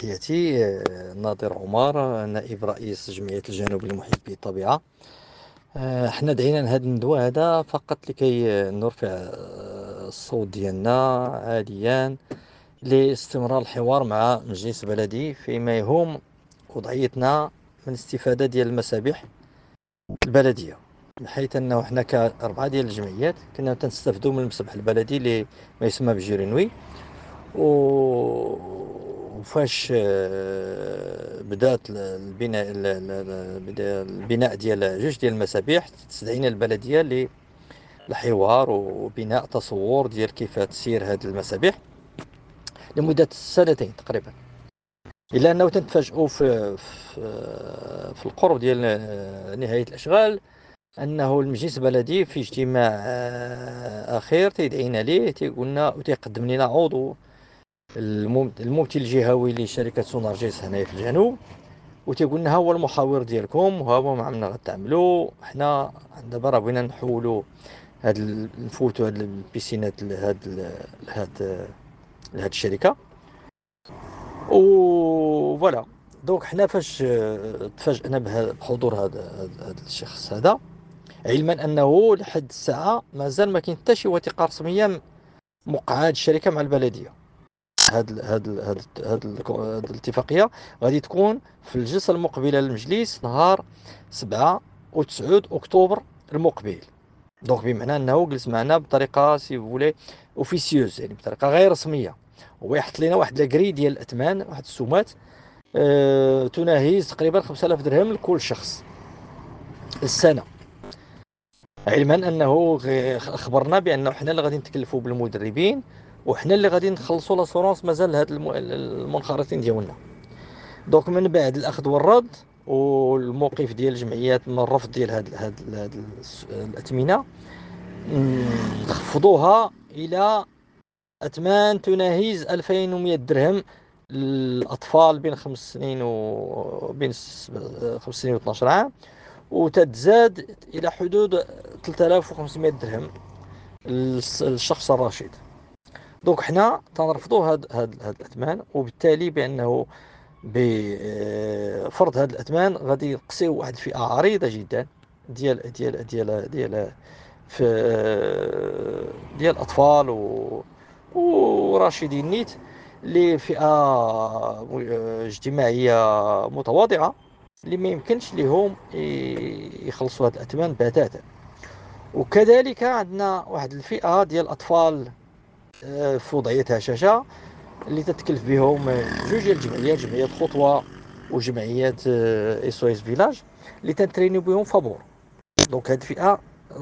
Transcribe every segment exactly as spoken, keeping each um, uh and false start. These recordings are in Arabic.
تحياتي. آه، ناظر عمر، آه، نائب رئيس جمعية الجنوب المحيط بالطبيعة. آه، حنا دعينا لهذا الندوة هذا فقط لكي آه، نرفع آه، الصوت ديالنا عاليا لاستمرار الحوار مع مجلس بلدي فيما يهم وضعيتنا من الاستفادة ديال المسابح البلدية، بحيث انه حنا كأربعة ديال الجمعيات كنا تنستافدوا من المسبح البلدي اللي ما يسمى بجيرينوي. وفاش آه، بدات البناء ال- ال- ال- بدا البناء ديال جوج ديال المسابح، تستدعينا البلديه للحوار وبناء تصور ديال كيف تسير هذه المسابح لمده سنتين تقريبا، الا انه تنتفاجئوا في في, في القرب ديال آه، نهايه الاشغال انه المجلس البلدي في اجتماع آه، اخير تيدعينا ليه تيقول لنا وتيقدم لنا عضو الممثل الجهوي لشركه سونارجيس هنايا في الجنوب، وتيقول لنا ها هو المحاور ديالكم وها هو ما عملنا غتعملوا. حنا دابا راه بغينا نحولوا هاد نفوتوا هاد البيسينات لهاد لهاد لهاد الشركه و فوالا. دونك حنا فاش تفاجئنا بحضور هذا هذا الشخص هذا، علما انه لحد الساعه مازال ما كاين حتى شي وثيقه رسميه موقعه هذه الشركه مع البلديه. هاد هاد هاد هاد الاتفاقيه غادي تكون في الجلسه المقبله للمجلس نهار سبعة وتسعة اكتوبر المقبل. دونك بمعنى انه جلس معنا بطريقه سي فولي اوفيسيوز، يعني بطريقه غير رسميه، هو يحط لنا واحد لاكري ديال الاثمان، واحد السمات أه تناهز تقريبا خمسة آلاف درهم لكل شخص السنه، علما انه اخبرنا بانه حنا اللي غادي نتكلفوا بالمدربين وحنا اللي غادي نخلصوا لاسورونس مازال هاد المنخرطين ديالنا. دونك من بعد الاخذ والرد والموقف ديال الجمعيات من الرفض ديال هاد هاد, هاد الاثمنه، نخفضوها الى اثمان تناهز ألفين ومئة درهم للاطفال بين خمس سنين و بين خمس سنين و اثناش عام، وتتزاد الى حدود ثلاثة آلاف وخمسمئة درهم للشخص الرشيد. دونك حنا تنرفضوا هاد هاد هاد الاثمان، وبالتالي بانه بفرض هاد الاثمان غادي يقصيو واحد الفئه عريضه جدا ديال ديال ديال ديال في ديال الاطفال و وراشدين نيت لفئه اجتماعيه متواضعه اللي ما يمكنش لهم يخلصوا هاد الاثمان بتاتا. وكذلك عندنا واحد الفئه ديال الاطفال في وضعيه هشاشه اللي تتكلف بهم جوج ديال الجمعيات، جمعيه خطوه وجمعيه اس او اس فيلاج اللي تنترينيو بهم فابور. دونك هاد الفئه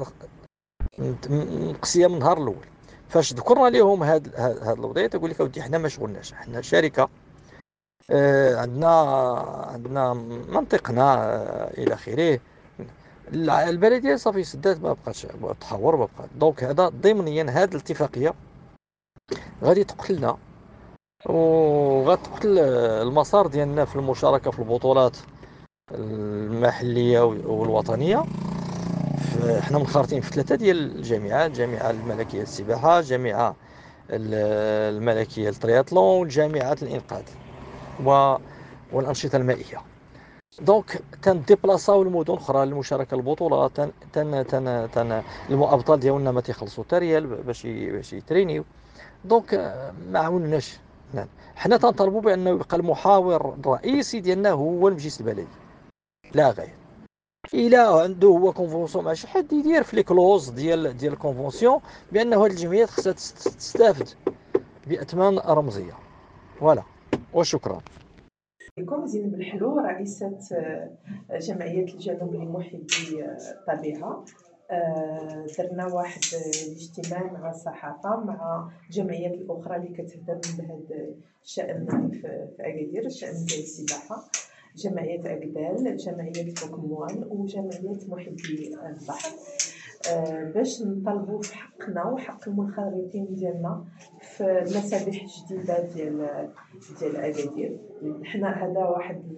مقسيه من النهار الاول. فاش ذكرنا لهم هاد هاد الوضعيه تقول لك اودي حنا ما شغلناش، حنا شركه آه عندنا عندنا منطقنا آه الى اخره. البلديه صافي سدات، ما بقاش تحور ما بقى. دونك هذا ضمنيا هاد الاتفاقيه غادي تقتلنا وغتقتل المسار ديالنا في المشاركه في البطولات المحليه والوطنيه. احنا منخرطين في ثلاثه ديال الجامعات: الجامعه الملكيه للسباحه، الجامعه الملكيه للترياطلون، والجامعه الانقاذ والانشطه المائيه. دونك تنديبلاصاو المدن اخرى للمشاركه البطولات، تن تن تن, تن المؤبطل ديالنا ما تيخلصوا حتى ريال باش باش يترينيو. دونك ما عاونناش. حنا تنطلبوا بانه يبقى المحاور الرئيسي ديالنا هو المجلس البلدي لا غير. الى عنده هو كونفونسيون مع شي حد يدير في لي كلوز ديال ديال الكونفونسيون بانه هذه الجمعيات خصها تستافد باثمان رمزيه. فوالا وشكرا لكم. زينب الحلو، رئيسة جمعية الجنوب لمحبي الطبيعة. درنا واحد الاجتماع مع الصحافة مع الجمعيات الأخرى اللي كتهتم بهذا الشأن في أكادير، الشأن ديال السباحة، جمعية أكدال، جمعية فوكموان، وجمعية محبي البحر، باش نطالبوا في حقنا وحق المنخرطين ديالنا في المسابح الجديده ديال ديال اكادير. حنا هذا واحد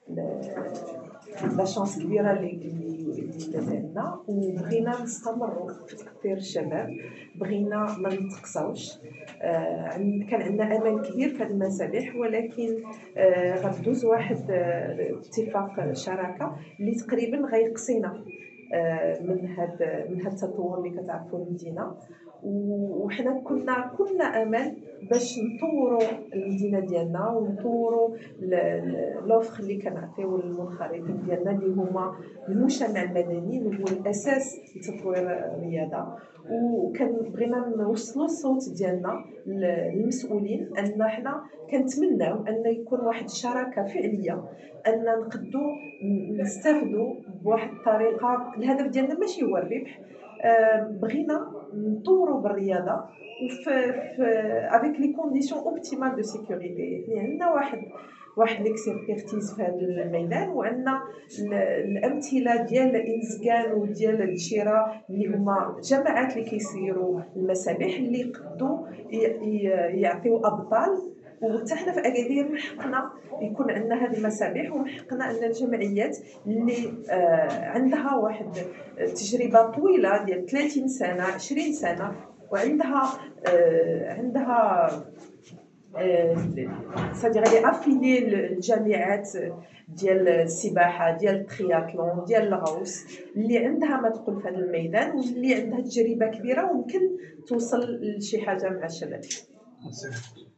لا شانس كبيره اللي اللي اللي لنا، وبغينا نستمروا في تكثير الشباب، بغينا ما نتقصاوش. آه كان عندنا امل كبير في هذه المسابح، ولكن آه غندوز واحد آه اتفاق شراكه اللي تقريبا غيقصينا آه من هذا من هذا التطور اللي كتعرفوا المدينه. وحنا كنا كنا امل باش نطوروا المدينه ديالنا ونطوروا لوفر اللي كنعطيو للمنخرطين ديالنا اللي هما المجتمع المدني اللي هو الاساس لتطوير الرياضه. وكان بغينا نوصلوا الصوت ديالنا للمسؤولين ان حنا كنتمناو ان يكون واحد الشراكه فعليه، ان نقدروا نستافدوا بواحد الطريقه. الهدف ديالنا ماشي هو الربح، بغينا نطوروا بالرياضه وفي في افيك لي كونديسيون اوبتيمال دو سيكوريتي. يعني عندنا واحد واحد ليكسبيرتيز في هذا الميدان، وعندنا الامثله ديال انسكان وديال الشراء اللي هما جماعات اللي كيسيروا المسابح اللي قدوا يعطيو ابطال. وحتى حنا في اكادير محقنا يكون عندنا هذه المسابح، ومحقنا ان الجمعيات اللي آه عندها واحد تجربه طويله ديال ثلاثين سنه عشرين سنه، وعندها آه عندها صديق غادي افيني الجامعات ديال السباحه ديال الترياتلون ديال الغوص اللي عندها ما تقول في هذا الميدان، واللي عندها تجربه كبيره وممكن توصل لشي حاجه مع الشباب.